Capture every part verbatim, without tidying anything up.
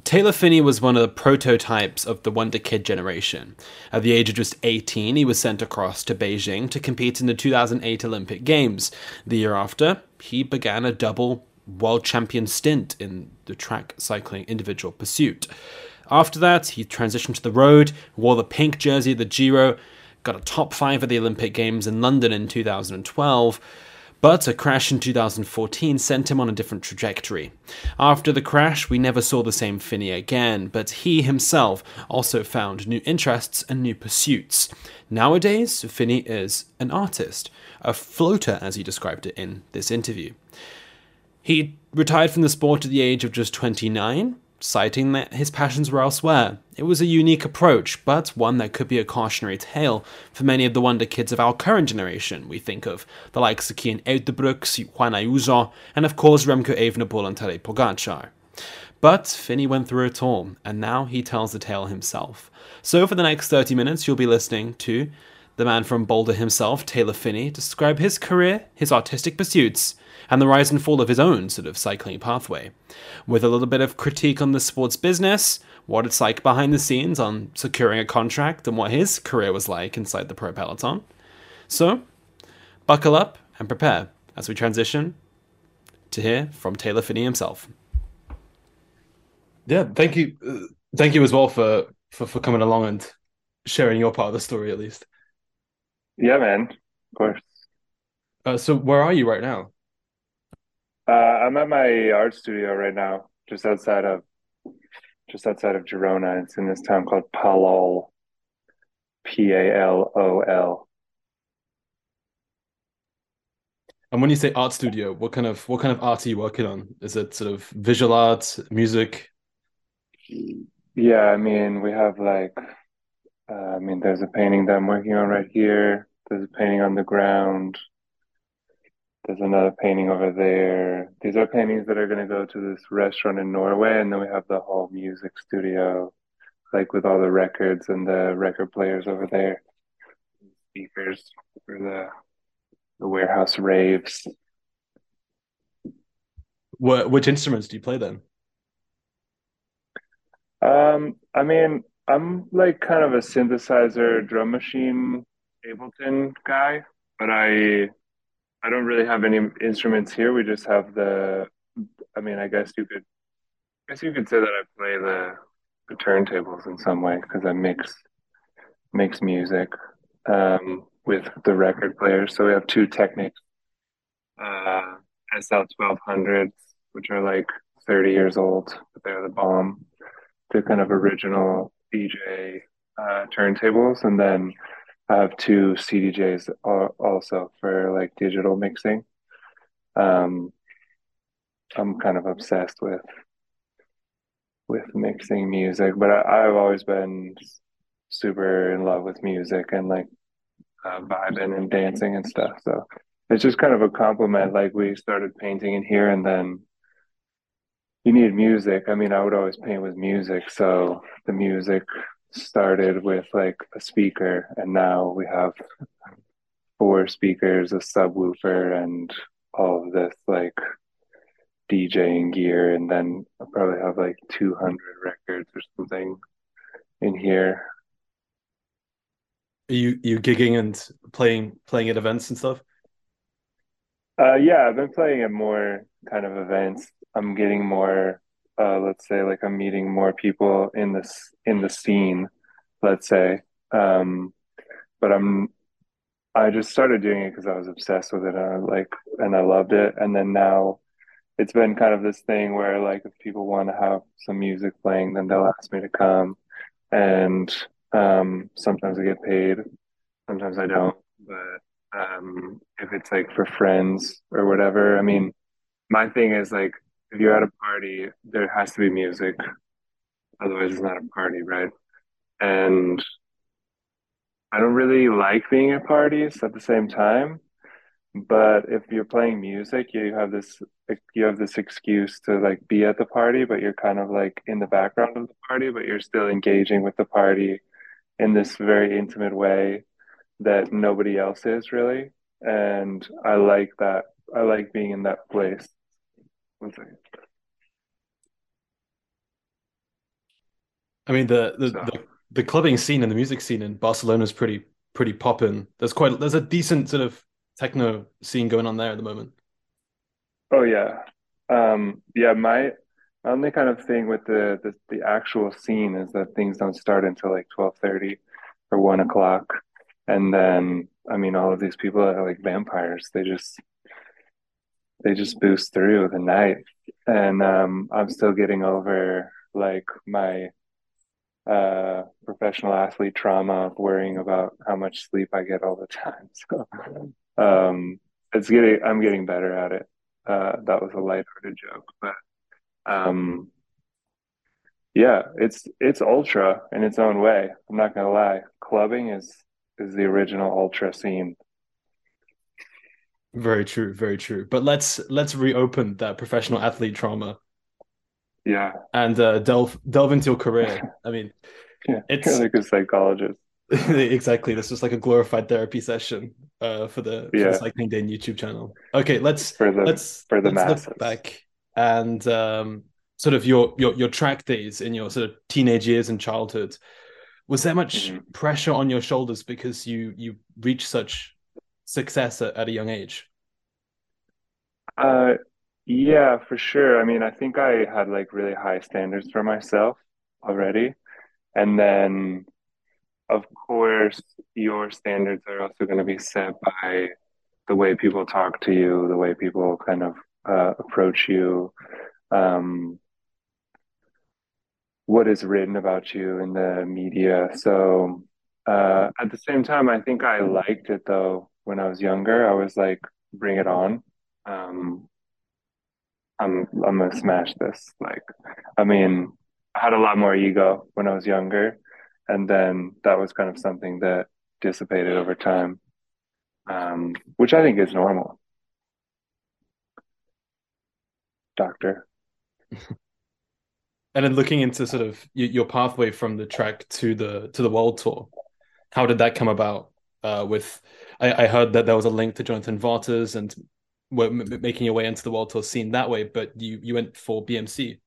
Taylor Finney was one of the prototypes of the Wonder Kid generation. At the age of just eighteen, he was sent across to Beijing to compete in the two thousand eight Olympic Games. The year after, he began a double world champion stint in the track cycling individual pursuit. After that, he transitioned to the road, wore the pink jersey at the Giro, got a top five at the Olympic Games in London in two thousand twelve, but a crash in two thousand fourteen sent him on a different trajectory. After the crash, we never saw the same Finney again, but he himself also found new interests and new pursuits. Nowadays, Finney is an artist, a floater as he described it in this interview. He retired from the sport at the age of just twenty-nine, citing that his passions were elsewhere. It was a unique approach, but one that could be a cautionary tale for many of the wonder kids of our current generation. We think of the likes of Kian Uijtdebroeks, Juan Ayuso, and of course Remco Evenepoel and Tadej Pogacar. But Finney went through it all, and now he tells the tale himself. So for the next thirty minutes, you'll be listening to the man from Boulder himself, Taylor Finney, describe his career, his artistic pursuits, and the rise and fall of his own sort of cycling pathway, with a little bit of critique on the sports business, what it's like behind the scenes on securing a contract, and what his career was like inside the pro peloton. So, buckle up and prepare as we transition to hear from Taylor Finney himself. Yeah, thank you, uh, thank you as well for, for for coming along and sharing your part of the story at least. Yeah, man. Of course. Uh, so where are you right now? Uh, I'm at my art studio right now, just outside of just outside of Girona. It's in this town called Palol, P A L O L. And when you say art studio, what kind of what kind of art are you working on? Is it sort of visual art, music? Yeah, I mean, we have like, uh, I mean, there's a painting that I'm working on right here. There's a painting on the ground. There's another painting over there. These are paintings that are going to go to this restaurant in Norway, and then we have the whole music studio, like with all the records and the record players over there, speakers for the the warehouse raves. What which instruments do you play then? Um, I mean, I'm like kind of a synthesizer drum machine Ableton guy, but I I don't really have any instruments here. We just have the I mean, I guess you could I guess you could say that I play the the turntables in some way because I mix mix music um with the record players. So we have two Technics uh S L twelve hundreds, which are like thirty years old, but they're the bomb. The kind of original D J uh, turntables, and then I have two C D Js also for like digital mixing. Um, I'm kind of obsessed with with mixing music, but I, I've always been super in love with music and like uh, vibing and dancing and stuff. So it's just kind of a compliment. Like we started painting in here, and then you need music. I mean, I would always paint with music. So the music started with like a speaker, and now we have four speakers, a subwoofer, and all of this like DJing gear. And then I'll probably have like two hundred records or something in here. Are you you gigging and playing playing at events and stuff? Uh, yeah, I've been playing at more kind of events. I'm getting more, uh, let's say, like I'm meeting more people in this in the scene, let's say. Um, but I'm I just started doing it because I was obsessed with it and I like and I loved it. And then now it's been kind of this thing where like if people want to have some music playing, then they'll ask me to come. And um sometimes I get paid, sometimes I don't. But um if it's like for friends or whatever, I mean, my thing is like if you're at a party, there has to be music. Otherwise it's not a party, right? And I don't really like being at parties at the same time. But if you're playing music, you have this you have this excuse to like be at the party, but you're kind of like in the background of the party, but you're still engaging with the party in this very intimate way that nobody else is really. And I like that. I like being in that place. One second. I mean the the So, the, the clubbing scene and the music scene in Barcelona is pretty pretty poppin'. There's quite there's a decent sort of techno scene going on there at the moment. oh yeah, um, yeah. My my only kind of thing with the, the the actual scene is that things don't start until like twelve thirty or one o'clock, and then I mean, all of these people are like vampires. They just they just boost through the night, and um, I'm still getting over like my uh, professional athlete trauma of worrying about how much sleep I get all the time. So um, it's getting, I'm getting better at it. Uh, that was a lighthearted joke, but um, yeah, it's it's ultra in its own way. I'm not gonna lie. Clubbing is is the original ultra scene. Very true, very true. But let's let's reopen that professional athlete trauma Yeah, and uh, delve delve into your career. I mean, yeah. You're it's like a psychologist. exactly. This is like a glorified therapy session uh, for the for the Yeah, Cycling Dane YouTube channel. Okay, let's for the let's for the let's look masses. back and um, sort of your your your track days in your sort of teenage years and childhood. Was there much Mhm. pressure on your shoulders because you you reached such success at, at a young age? Uh, yeah, for sure. I mean, I think I had like really high standards for myself already. And then, of course, your standards are also going to be set by the way people talk to you, the way people kind of uh, approach you, um, what is written about you in the media. So, uh, at the same time, I think I liked it though when I was younger. I was like, bring it on. Um, I'm I'm gonna smash this. Like, I mean, I had a lot more ego when I was younger, and then that was kind of something that dissipated over time, um, which I think is normal, doctor. And then looking into sort of y- your pathway from the track to the to the world tour, how did that come about? Uh, with I, I heard that there was a link to Jonathan Vaughters and were m- making your way into the world tour scene that way, but you you went for B M C.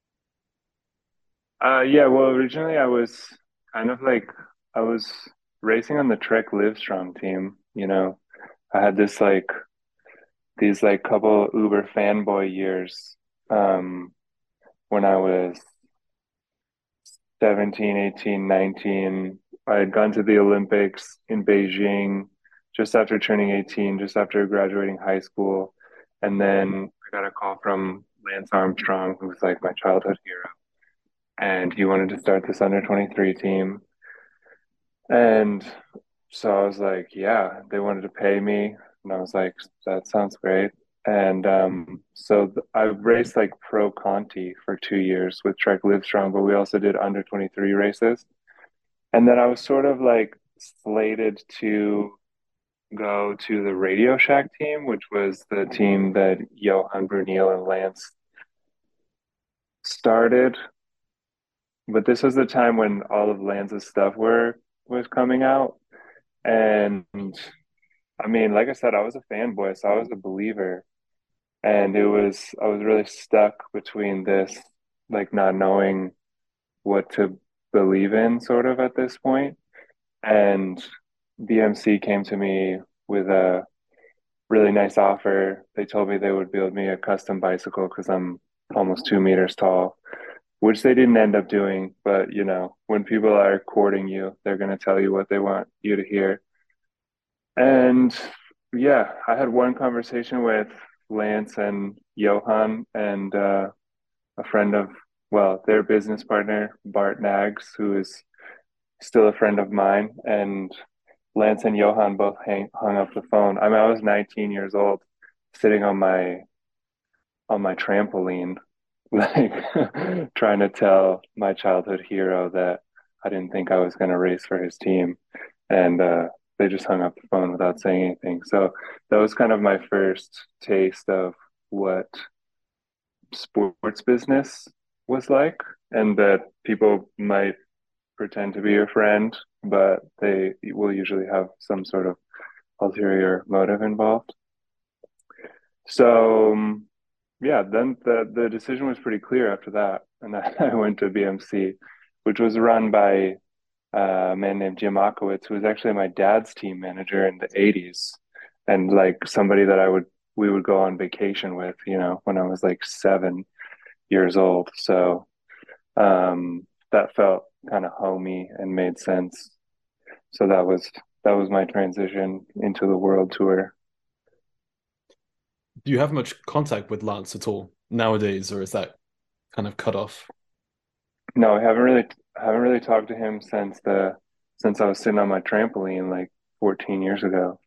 Uh, yeah, well, originally I was kind of like I was racing on the Trek Livestrong team. You know, I had this like these like couple Uber fanboy years um, when I was seventeen, eighteen, nineteen. I had gone to the Olympics in Beijing just after turning eighteen, just after graduating high school. And then I got a call from Lance Armstrong, who was like my childhood hero. And he wanted to start this under twenty-three team. And so I was like, yeah, they wanted to pay me. And I was like, that sounds great. And um, so th- I raced like pro Conti for two years with Trek Livestrong, but we also did under twenty-three races. And then I was sort of like slated to go to the Radio Shack team, which was the team that Johan Brunel and Lance started. But this was the time when all of Lance's stuff were was coming out. And I mean, like I said, I was a fanboy, so I was a believer. And it was I was really stuck between this, like not knowing what to believe in sort of at this point. And B M C came to me with a really nice offer. They told me they would build me a custom bicycle because I'm almost two meters tall, which they didn't end up doing. But you know, when people are courting you, they're going to tell you what they want you to hear. And yeah, I had one conversation with Lance and Johan and uh, a friend of, well, their business partner, Bart Nags, who is still a friend of mine. And Lance and Johan both hang, hung up the phone. I mean, I was nineteen years old, sitting on my on my trampoline, like trying to tell my childhood hero that I didn't think I was going to race for his team, and uh, they just hung up the phone without saying anything. So that was kind of my first taste of what sports business was like, and that people might pretend to be your friend, but they will usually have some sort of ulterior motive involved. So um, yeah, then the the decision was pretty clear after that, and I, I went to B M C, which was run by uh, a man named Jim Akowitz, who was actually my dad's team manager in the eighties, and like somebody that I would we would go on vacation with, you know, when I was like seven years old. So um, that felt kind of homey and made sense. So that was that was my transition into the world tour. Do you have much contact with Lance at all nowadays, or is that kind of cut off? No, I haven't really haven't really talked to him since the since I was sitting on my trampoline like fourteen years ago.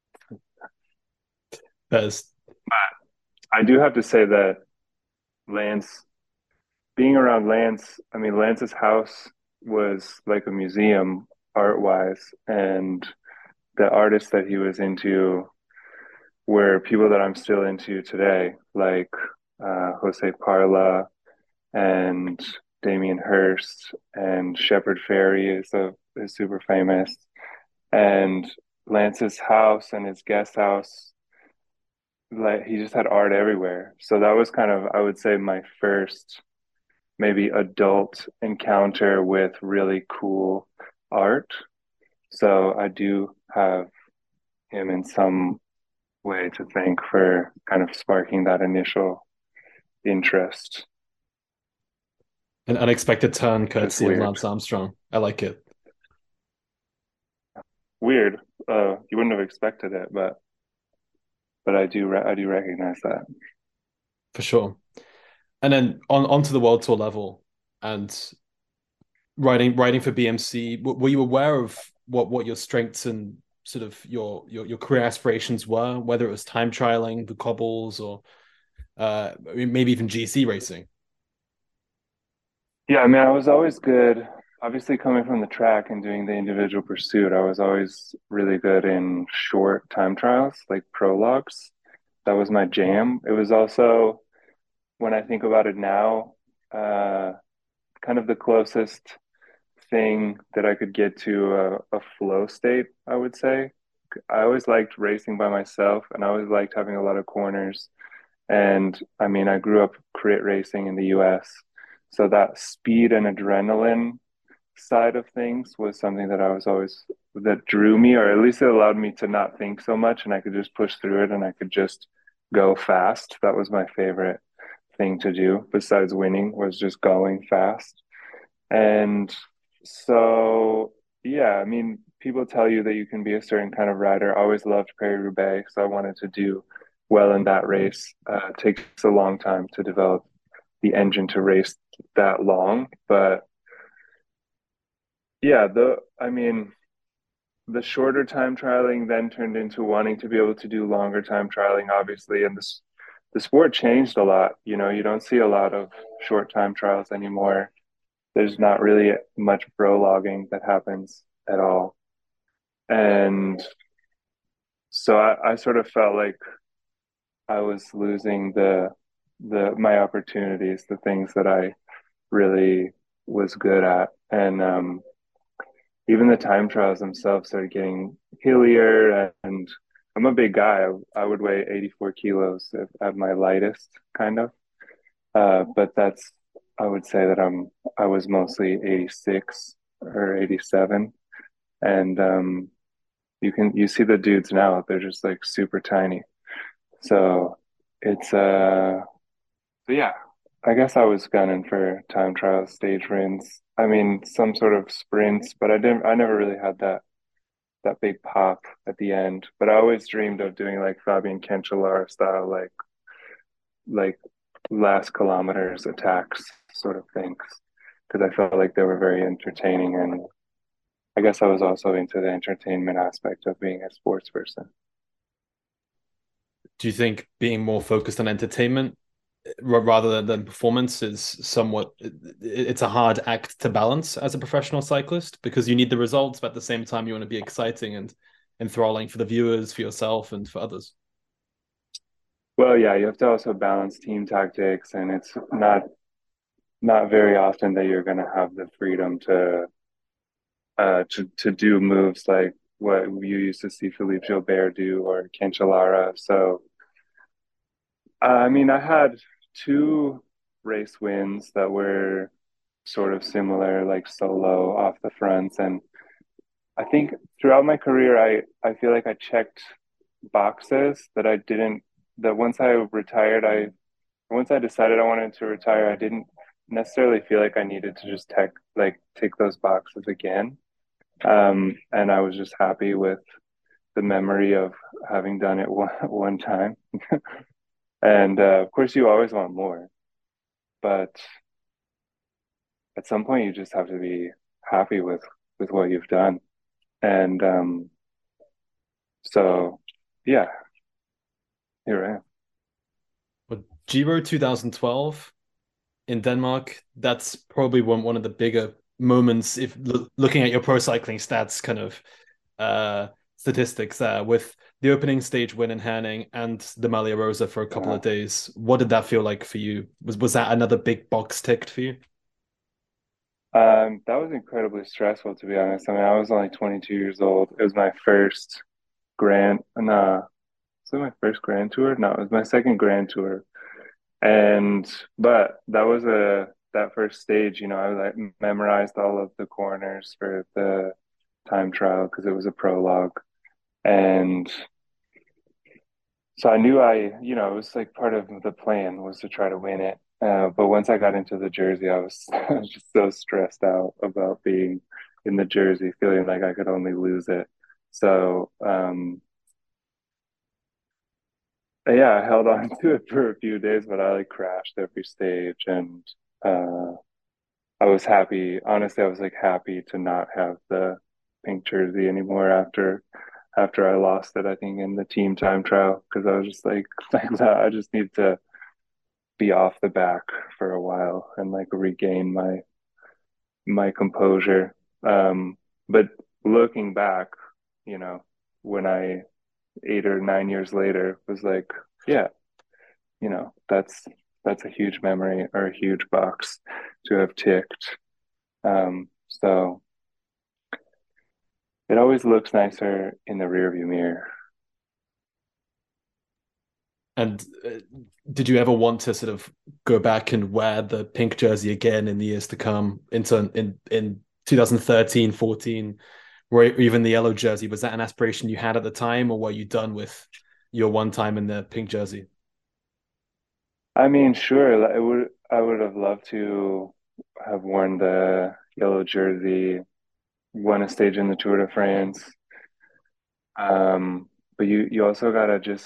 That is, I do have to say that Lance, being around Lance, I mean Lance's house was like a museum art wise, and the artists that he was into were people that I'm still into today, like uh, Jose Parla and Damien Hirst and Shepard Fairey is a is super famous. And Lance's house and his guest house, like he just had art everywhere. So that was kind of, I would say, my first maybe adult encounter with really cool art. So I do have him in some way to thank for kind of sparking that initial interest. an unexpected turn It's courtesy of weird. Lance Armstrong. I like it. Weird. Uh, you wouldn't have expected it, but but I do re- I do recognize that. For sure. And then on onto the world tour level and writing writing for B M C. Were you aware of what what your strengths and sort of your your, your career aspirations were, whether it was time trialing, the cobbles, or uh, maybe even G C racing? Yeah, I mean, I was always good. Obviously, coming from the track and doing the individual pursuit, I was always really good in short time trials, like prologues. That was my jam. It was also, when I think about it now, uh, kind of the closest thing that I could get to a, a flow state, I would say. I always liked racing by myself, and I always liked having a lot of corners. And I mean, I grew up crit racing in the U S, so that speed and adrenaline side of things was something that I was always that drew me, or at least it allowed me to not think so much, and I could just push through it, and I could just go fast. That was my favorite thing to do, besides winning, was just going fast. And so, yeah, I mean, people tell you that you can be a certain kind of rider. I always loved Paris-Roubaix, so I wanted to do well in that race. Uh, it takes a long time to develop the engine to race that long, but yeah, the I mean, the shorter time trialing then turned into wanting to be able to do longer time trialing, obviously, and this the sport changed a lot. You know, you don't see a lot of short time trials anymore. There's not really much prologuing that happens at all. And so I, I sort of felt like I was losing the the my opportunities, the things that I really was good at. And um, even the time trials themselves started getting hillier. And I'm a big guy. I, I would weigh eighty-four kilos at, at my lightest, kind of. Uh, but that's, I would say that I'm, I was mostly eighty-six or eighty-seven. And um, you can, you see the dudes now, they're just like super tiny. So it's, uh, so yeah, I guess I was gunning for time trials, stage runs. I mean, some sort of sprints, but I didn't, I never really had that that big pop at the end. But I always dreamed of doing like Fabian Cancellara style, like like last kilometers attacks sort of things, because I felt like they were very entertaining, and I guess I was also into the entertainment aspect of being a sports person. Do you think being more focused on entertainment rather than, than performance is somewhat it's a hard act to balance as a professional cyclist because you need the results, but at the same time you want to be exciting and enthralling for the viewers, for yourself, and for others? Well, yeah, you have to also balance team tactics, and it's not not very often that you're going to have the freedom to uh to to do moves like what you used to see Philippe Gilbert do or Cancellara. So Uh, I mean, I had two race wins that were sort of similar, like solo off the fronts. And I think throughout my career, I, I feel like I checked boxes that I didn't, that once I retired, I, once I decided I wanted to retire, I didn't necessarily feel like I needed to just tech, like tick those boxes again. Um, and I was just happy with the memory of having done it one, one time. And uh, of course, you always want more, but at some point, you just have to be happy with with what you've done. And um, so, yeah, here I am. But Giro twenty twelve in Denmark, that's probably one, one of the bigger moments if lo- looking at your pro cycling stats kind of uh statistics there with the opening stage win in Herning and the Malia Rosa for a couple Uh, of days. What did that feel like for you? Was was that another big box ticked for you? um, that was incredibly stressful, to be honest. I mean, I was only twenty-two years old. It was my first grand, nah, was it my first grand tour? No, it was my second grand tour. And, but that was a, that first stage, you know, I like memorized all of the corners for the time trial because it was a prologue. And so I knew I, you know, it was like part of the plan was to try to win it. Uh, but once I got into the jersey, I was, I was just so stressed out about being in the jersey, feeling like I could only lose it. So, um, yeah, I held on to it for a few days, but I like crashed every stage, and uh, I was happy. Honestly, I was like happy to not have the pink jersey anymore after after I lost it, I think in the team time trial, because I was just like, like I just need to be off the back for a while and like regain my my composure. Um, but looking back, you know, when I eight or nine years later was like, yeah, you know, that's that's a huge memory or a huge box to have ticked. Um, so it always looks nicer in the rearview mirror. And uh, did you ever want to sort of go back and wear the pink jersey again in the years to come into in in twenty thirteen, fourteen, or even the yellow jersey? Was that an aspiration you had at the time, or were you done with your one time in the pink jersey? I mean, sure, like, I would I would have loved to have worn the yellow jersey, won a stage in the Tour de France. Um, but you you also gotta just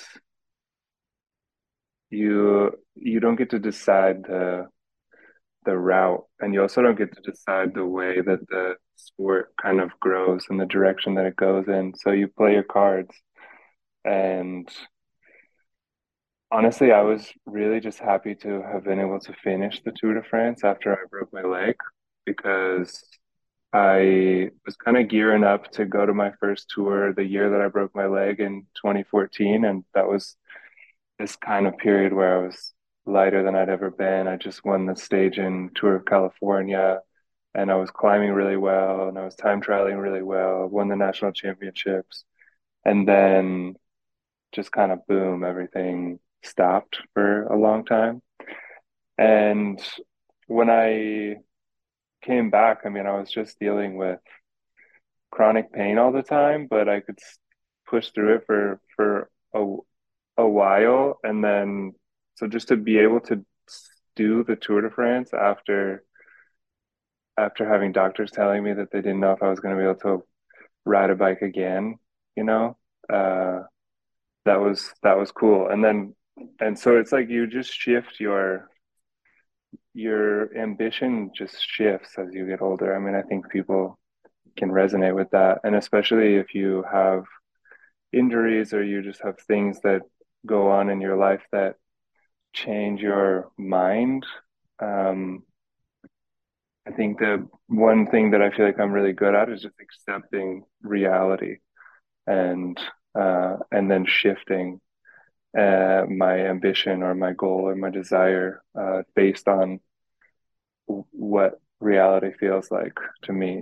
you you don't get to decide the the route, and you also don't get to decide the way that the sport kind of grows and the direction that it goes in. So you play your cards, and honestly, I was really just happy to have been able to finish the Tour de France after I broke my leg because I was kind of gearing up to go to my first tour the year that I broke my leg in twenty fourteen. And that was this kind of period where I was lighter than I'd ever been. I just won the stage in Tour of California and I was climbing really well and I was time trialing really well, won the national championships. And then just kind of boom, everything stopped for a long time. And when I came back, I mean, I was just dealing with chronic pain all the time, but I could push through it for for a, a while. And then, so just to be able to do the Tour de France after after having doctors telling me that they didn't know if I was going to be able to ride a bike again, you know, uh, that was that was cool. And then, and so it's like you just shift your your ambition just shifts as you get older. I mean, I think people can resonate with that, and especially if you have injuries or you just have things that go on in your life that change your mind. Um, I think the one thing that I feel like I'm really good at is just accepting reality and uh, and then shifting uh, my ambition or my goal or my desire uh, based on what reality feels like to me.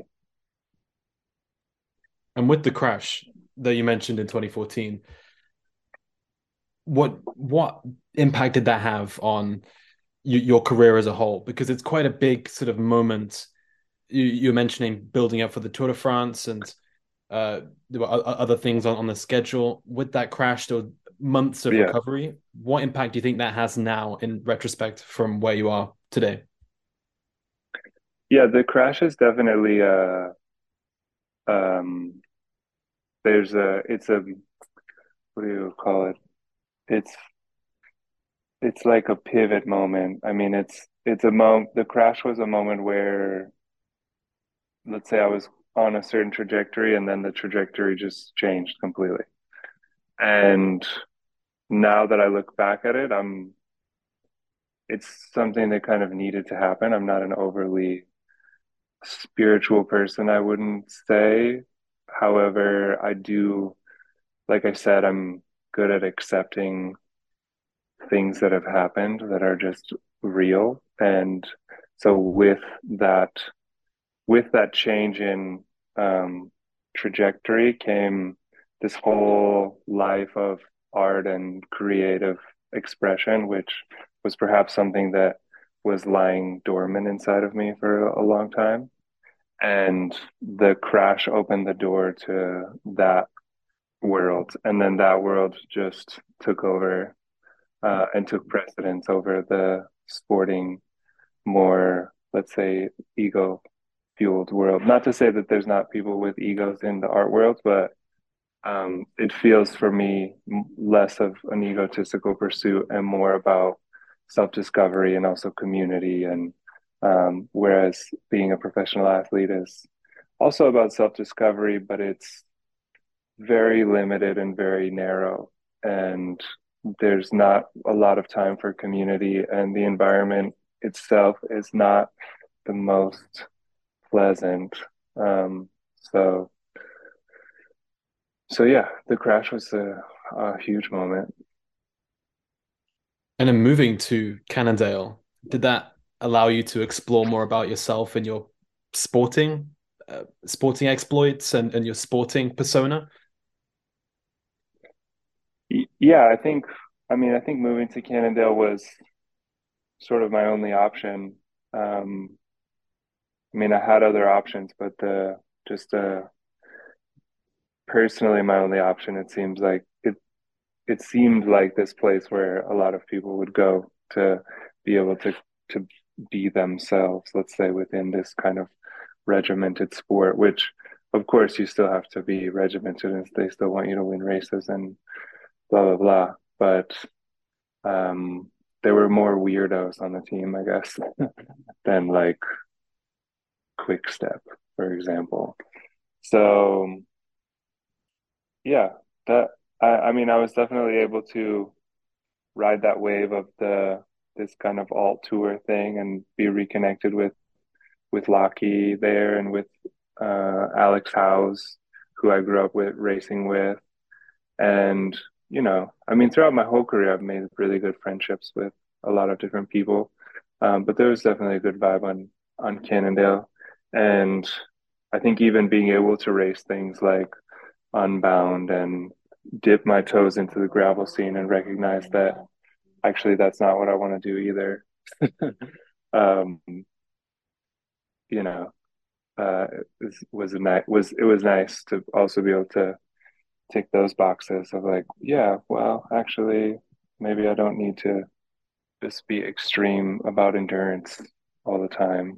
And with the crash that you mentioned in twenty fourteen, what what impact did that have on y your career as a whole? Because it's quite a big sort of moment. You, you're mentioning building up for the Tour de France, and uh, there were other things on, on the schedule. With that crash, there were months of Yeah, recovery. What impact do you think that has now in retrospect from where you are today? yeah, the crash is definitely uh um there's a it's a what do you call it? It's it's like a pivot moment. I mean, it's it's a moment. The crash was a moment where, let's say, I was on a certain trajectory, and then the trajectory just changed completely. And now that I look back at it, I'm it's something that kind of needed to happen. I'm not an overly spiritual person, I wouldn't say. However, I do, like I said, I'm good at accepting things that have happened that are just real. And so with that, with that change in um, trajectory came this whole life of art and creative expression, which was perhaps something that was lying dormant inside of me for a long time. And the crash opened the door to that world. And then that world just took over uh, and took precedence over the sporting, more, let's say, ego fueled world. Not to say that there's not people with egos in the art world, but um, it feels for me less of an egotistical pursuit and more about self discovery and also community. And um, whereas being a professional athlete is also about self discovery, but it's very limited and very narrow. And there's not a lot of time for community, and the environment itself is not the most pleasant. Um, so, so yeah, the crash was a, a huge moment. And then moving to Cannondale, did that allow you to explore more about yourself and your sporting, uh, sporting exploits and, and your sporting persona? Yeah, I think, I mean, I think moving to Cannondale was sort of my only option. Um, I mean, I had other options, but the just uh, personally my only option. It seems like it. It seemed like this place where a lot of people would go to be able to to be themselves. Let's say within this kind of regimented sport, which of course you still have to be regimented, and they still want you to win races and blah blah blah. But um, there were more weirdos on the team, I guess, than like Quick Step, for example. So yeah, that I, I mean, I was definitely able to ride that wave of the this kind of alt tour thing and be reconnected with with Lockie there and with uh, Alex Howes, who I grew up with racing with, and you know, I mean, throughout my whole career, I've made really good friendships with a lot of different people, um, but there was definitely a good vibe on on Cannondale, and I think even being able to race things like Unbound and dip my toes into the gravel scene and recognize that actually that's not what I want to do either. um, you know, uh, it was a nice was it was nice to also be able to tick those boxes of like, yeah, well, actually, maybe I don't need to just be extreme about endurance all the time.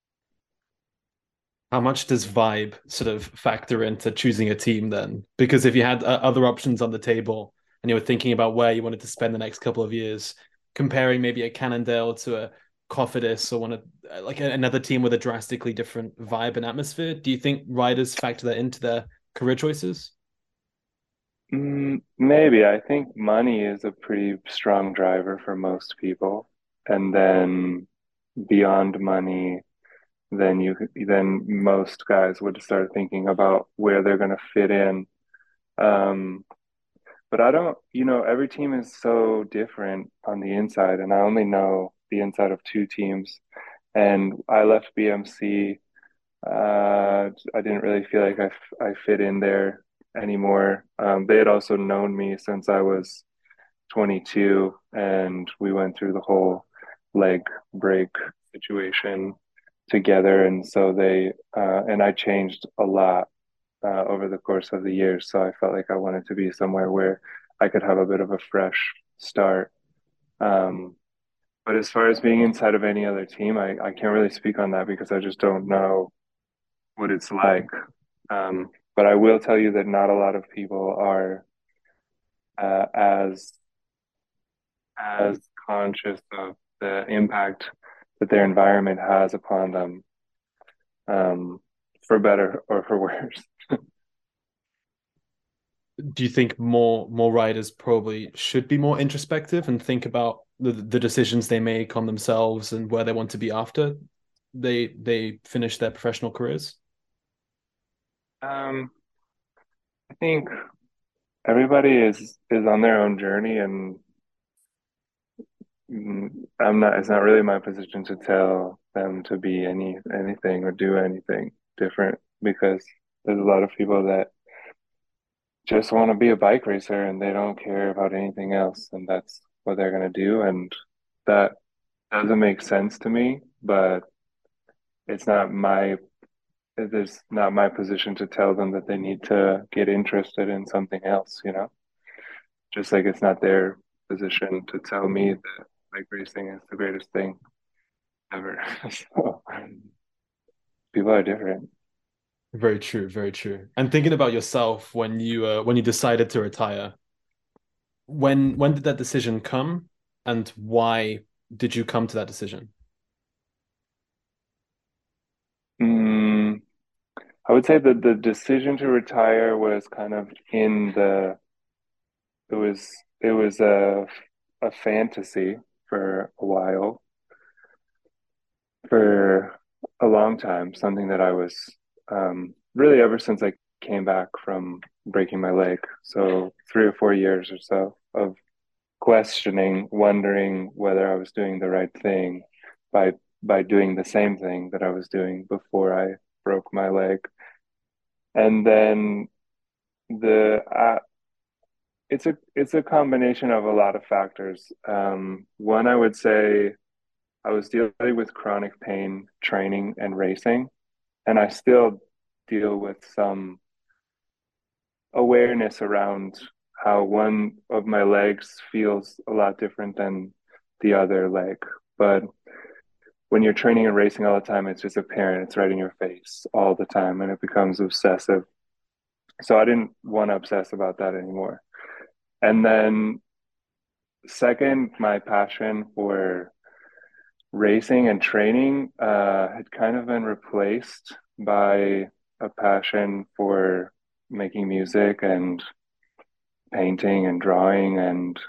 How much does vibe sort of factor into choosing a team then? Because if you had uh, other options on the table and you were thinking about where you wanted to spend the next couple of years, comparing maybe a Cannondale to a Cofidis or one of uh, like another team with a drastically different vibe and atmosphere, do you think riders factor that into their career choices? Mm, maybe I think money is a pretty strong driver for most people, and then beyond money, then you then most guys would start thinking about where they're going to fit in. Um, but I don't, you know, every team is so different on the inside, and I only know the inside of two teams. And I left B M C. Uh, I didn't really feel like I, f- I fit in there anymore. Um, they had also known me since I was twenty-two, and we went through the whole leg break situation together, and so they uh, and I changed a lot uh, over the course of the years. So I felt like I wanted to be somewhere where I could have a bit of a fresh start. Um, but as far as being inside of any other team, I, I can't really speak on that because I just don't know what it's like. Um, but I will tell you that not a lot of people are uh, as as conscious of the impact that their environment has upon them, um, for better or for worse. Do you think more more riders probably should be more introspective and think about the the decisions they make on themselves and where they want to be after they they finish their professional careers? Um, I think everybody is is on their own journey, and mm, I'm not. It's not really my position to tell them to be any anything or do anything different because there's a lot of people that just want to be a bike racer and they don't care about anything else, and that's what they're gonna do, and that doesn't make sense to me. But it's not my it is not my position to tell them that they need to get interested in something else. You know, just like it's not their position to tell me that bike racing is the greatest thing ever. So people are different. Very true, very true. And thinking about yourself when you uh, when you decided to retire, when when did that decision come, and why did you come to that decision? Mm, I would say that the decision to retire was kind of in the it was it was a a fantasy for a while, for a long time, something that I was um, really ever since I came back from breaking my leg. So three or four years or so of questioning, wondering whether I was doing the right thing by by doing the same thing that I was doing before I broke my leg. And then the uh, it's a it's a combination of a lot of factors. Um, one, I would say I was dealing with chronic pain training and racing, and I still deal with some awareness around how one of my legs feels a lot different than the other leg. But when you're training and racing all the time, it's just apparent. It's right in your face all the time, and it becomes obsessive. So I didn't want to obsess about that anymore. And then, second, my passion for racing and training uh, had kind of been replaced by a passion for making music and painting and drawing and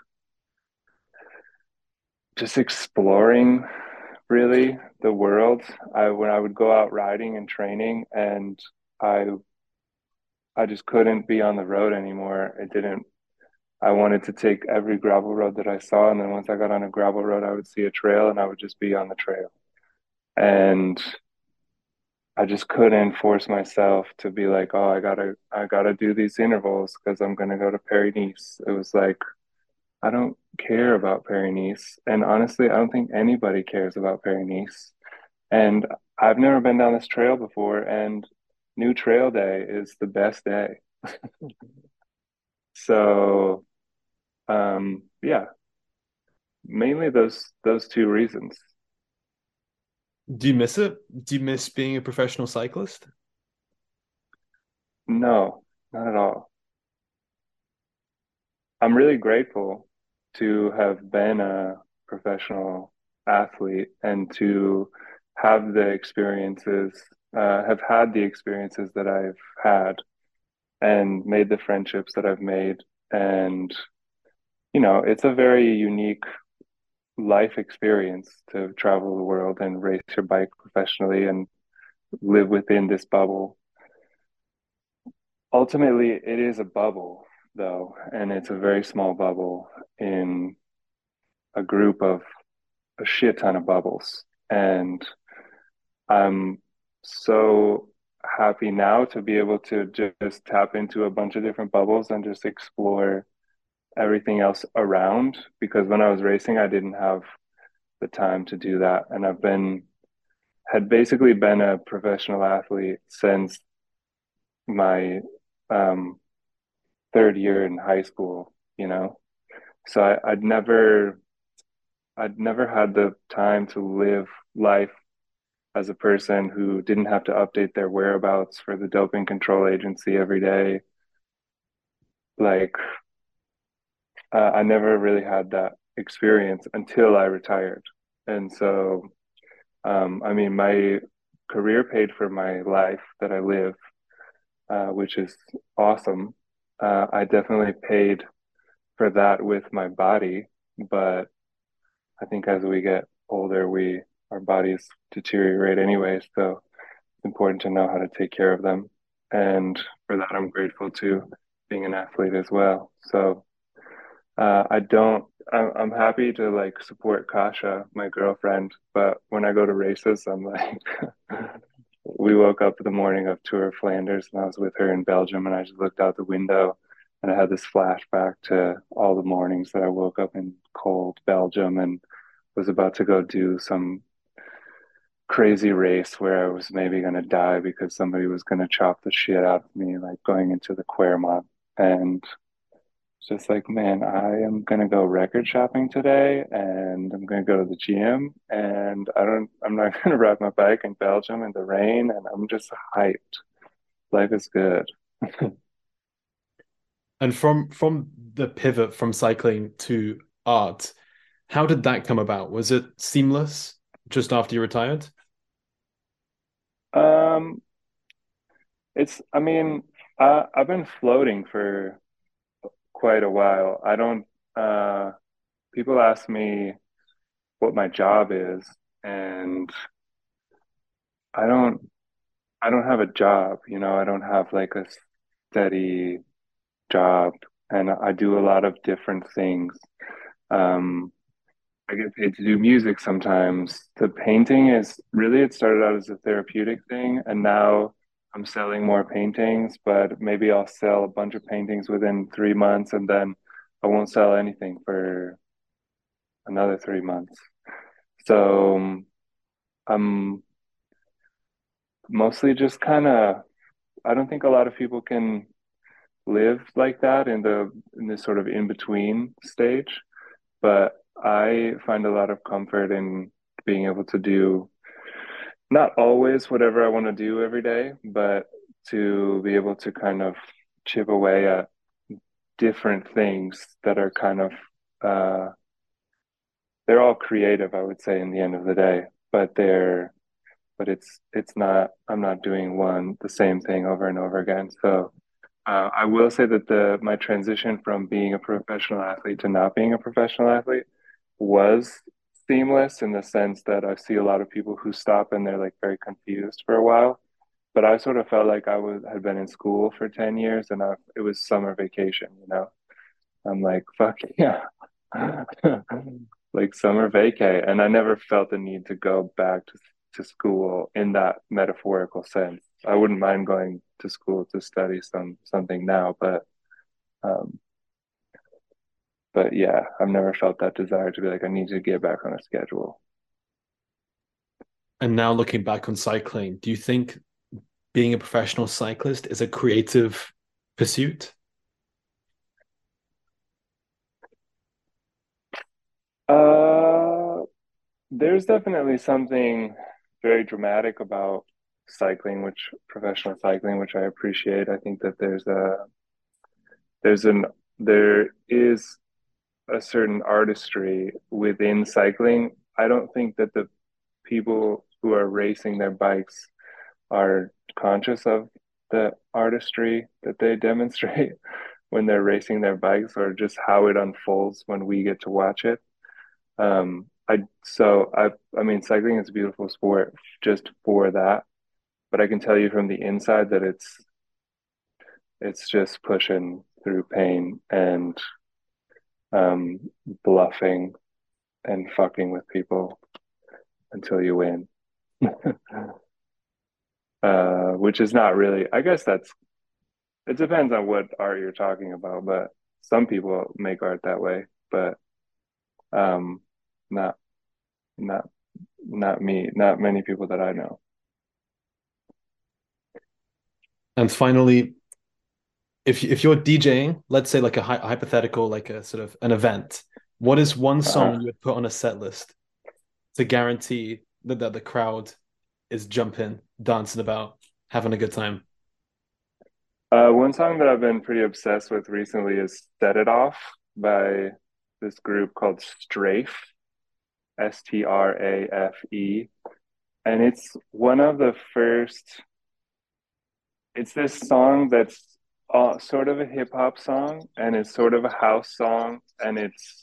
just exploring really the world. I when I would go out riding and training, and I I just couldn't be on the road anymore. It didn't I wanted to take every gravel road that I saw, and then once I got on a gravel road, I would see a trail and I would just be on the trail. And I just couldn't force myself to be like, oh, I gotta I gotta do these intervals because I'm gonna go to Paris Nice. It was like I don't care about Paris Nice, and honestly, I don't think anybody cares about Paris Nice. And I've never been down this trail before, and New Trail Day is the best day. So, um, yeah, mainly those those two reasons. Do you miss it? Do you miss being a professional cyclist? No, not at all. I'm really grateful to have been a professional athlete and to have the experiences, uh, have had the experiences that I've had and made the friendships that I've made. And, you know, it's a very unique life experience to travel the world and race your bike professionally and live within this bubble. Ultimately, it is a bubble, though, and it's a very small bubble in a group of a shit ton of bubbles. And I'm so happy now to be able to just tap into a bunch of different bubbles and just explore everything else around. Because when I was racing, I didn't have the time to do that. And I've been had basically been a professional athlete since my um, third year in high school, you know. So I, I'd never I'd never had the time to live life as a person who didn't have to update their whereabouts for the doping control agency every day. Like uh, I never really had that experience until I retired. And so, um, I mean, my career paid for my life that I live, uh, which is awesome. Uh, I definitely paid for that with my body, but I think as we get older, we our bodies deteriorate anyway. So it's important to know how to take care of them. And for that, I'm grateful to being an athlete as well. So uh, I don't, I'm, I'm happy to like support Kasha, my girlfriend, but when I go to races, I'm like, we woke up the morning of Tour of Flanders and I was with her in Belgium and I just looked out the window and I had this flashback to all the mornings that I woke up in cold Belgium and was about to go do some crazy race where I was maybe going to die because somebody was going to chop the shit out of me, like going into the Quaremont. And it's just like, man, I am going to go record shopping today and I'm going to go to the gym and I don't, I'm not going to ride my bike in Belgium in the rain and I'm just hyped. Life is good. And from from the pivot from cycling to art, how did that come about? Was it seamless just after you retired? Um, it's, I mean, I, I've been floating for quite a while. I don't, uh, people ask me what my job is, and I don't, I don't have a job, you know, I don't have like a steady job, and I do a lot of different things. Um, I get paid to do music sometimes. The painting is really, it started out as a therapeutic thing, and now I'm selling more paintings, but maybe I'll sell a bunch of paintings within three months and then I won't sell anything for another three months. So um, I'm mostly just kind of, I don't think a lot of people can live like that in the in this sort of in between stage, but I find a lot of comfort in being able to do not always whatever I want to do every day, but to be able to kind of chip away at different things that are kind of uh, they're all creative, I would say, in the end of the day, but they're but it's it's not I'm not doing one the same thing over and over again. So uh, I will say that the my transition from being a professional athlete to not being a professional athlete was seamless in the sense that I see a lot of people who stop and they're like very confused for a while. But I sort of felt like I was had been in school for ten years and I, it was summer vacation, you know. I'm like, fuck yeah. Like summer vacay. And I never felt the need to go back to, to school in that metaphorical sense. I wouldn't mind going to school to study some something now, but um but yeah, I've never felt that desire to be like, I need to get back on a schedule. And now looking back on cycling, do you think being a professional cyclist is a creative pursuit? Uh there's definitely something very dramatic about cycling, which professional cycling, which I appreciate. I think that there's a there's an there is a certain artistry within cycling. I don't think that the people who are racing their bikes are conscious of the artistry that they demonstrate when they're racing their bikes or just how it unfolds when we get to watch it. Um, I so I I mean cycling is a beautiful sport just for that, but I can tell you from the inside that it's it's just pushing through pain and um, bluffing and fucking with people until you win. Uh, which is not really, I guess that's, it depends on what art you're talking about, but some people make art that way, but um, not, not not me, not many people that I know. And finally, if if you're DJing, let's say like a hy- hypothetical, like a sort of an event, what is one Uh-huh. song you would put on a set list to guarantee that, that the crowd is jumping, dancing about, having a good time? Uh, one song that I've been pretty obsessed with recently is "Set It Off" by this group called Strafe, S T R A F E, and it's one of the first. It's this song that's uh, sort of a hip hop song, and it's sort of a house song, and it's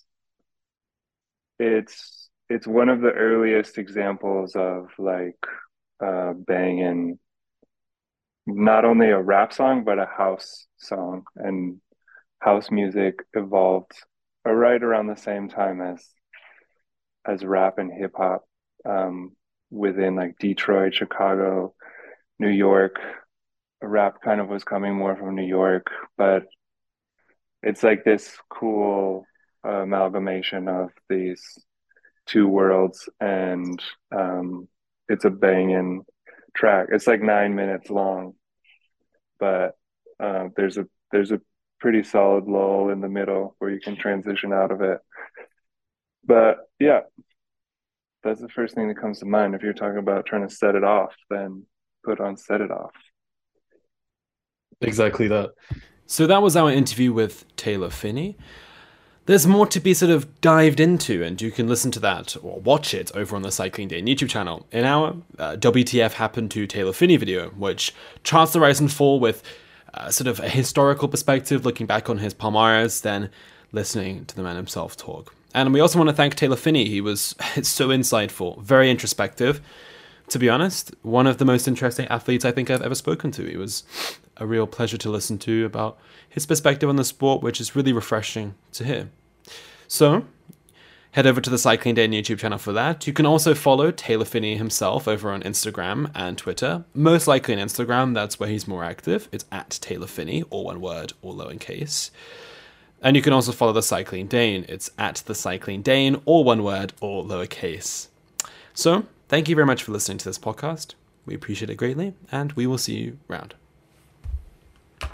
it's it's one of the earliest examples of like uh, banging not only a rap song but a house song, and house music evolved uh, right around the same time as as rap and hip hop um, within like Detroit, Chicago, New York. Rap kind of was coming more from New York, but it's like this cool uh, amalgamation of these two worlds, and um, it's a banging track. It's like nine minutes long, but uh, there's a there's a pretty solid lull in the middle where you can transition out of it. But yeah, that's the first thing that comes to mind. If you're talking about trying to set it off, then put on "Set It Off." Exactly that. So that was our interview with Taylor Phinney. There's more to be sort of dived into, and you can listen to that or watch it over on the Cycling Dane YouTube channel in our uh, W T F Happened to Taylor Phinney video, which charts the rise and fall with uh, sort of a historical perspective, looking back on his Palmares, then listening to the man himself talk. And we also want to thank Taylor Phinney. He was so insightful, very introspective. To be honest, one of the most interesting athletes I think I've ever spoken to. He was a real pleasure to listen to about his perspective on the sport, which is really refreshing to hear. So, head over to the Cycling Dane YouTube channel for that. You can also follow Taylor Phinney himself over on Instagram and Twitter. Most likely on Instagram, that's where he's more active. It's at Taylor Phinney, all one word, all lowercase. And you can also follow the Cycling Dane. It's at the Cycling Dane, all one word, all lowercase. So, thank you very much for listening to this podcast. We appreciate it greatly, and we will see you round.